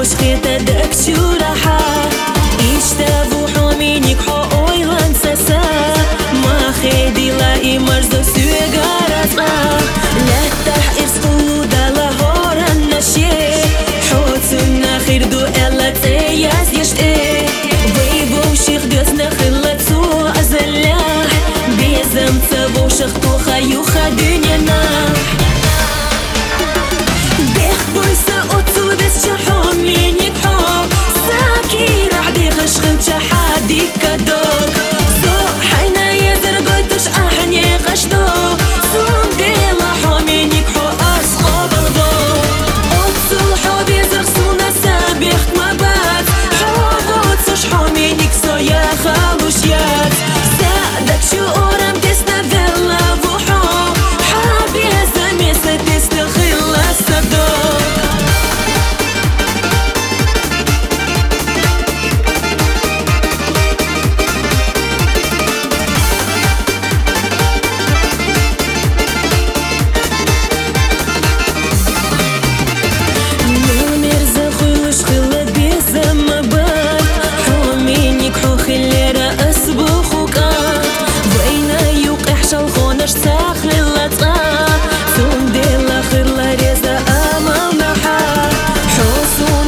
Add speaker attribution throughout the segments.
Speaker 1: خوش خيطة دك شو راحة يشتابو حومينيك حو اويلان ساسا ما خيدي لاي مرزو سوى غارزا لا تحقير سقو دالا هوران نشي حوتنا خير دو الا تياز يشتي ويبو شيخ دوزنا خلت سو ازلاح بيزم تبو شختو خيو خدنينا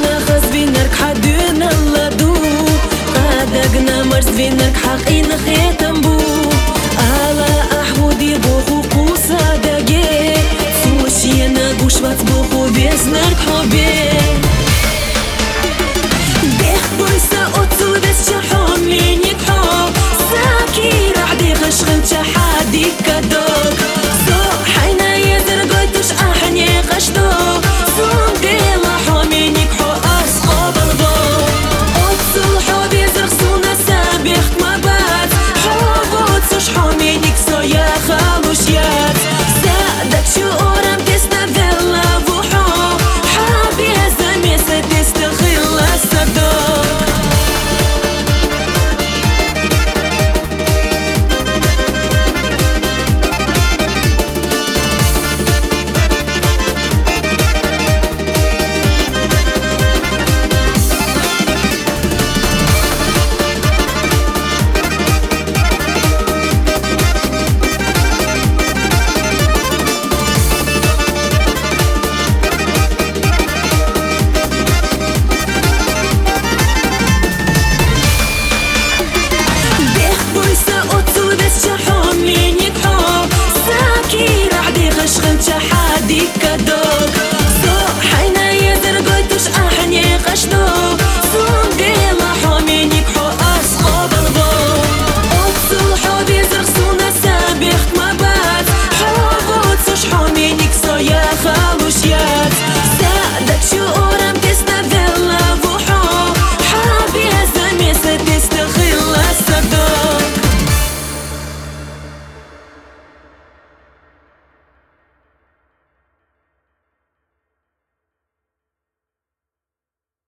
Speaker 1: مرز بينك حقين خيط